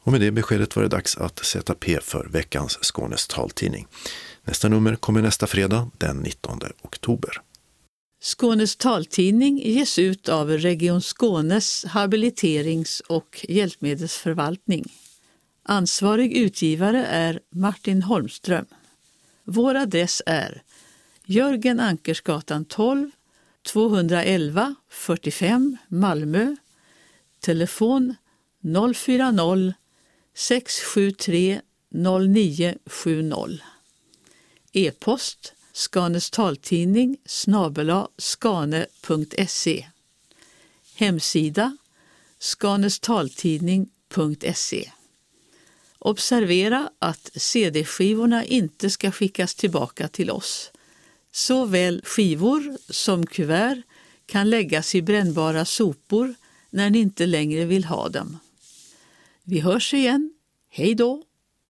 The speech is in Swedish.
Och med det beskedet var det dags att sätta P för veckans Skånes taltidning. Nästa nummer kommer nästa fredag den 19 oktober. Skånes taltidning ges ut av Region Skånes habiliterings- och hjälpmedelsförvaltning. Ansvarig utgivare är Martin Holmström. Vår adress är Jörgen Ankersgatan 12, 211 45 Malmö. Telefon 040 673 0970. E-post skanestaltidning@skane.se. Hemsida skanestaltidning.se. Observera att CD-skivorna inte ska skickas tillbaka till oss. Såväl skivor som kuvert kan läggas i brännbara sopor när ni inte längre vill ha dem. Vi hörs igen. Hej då!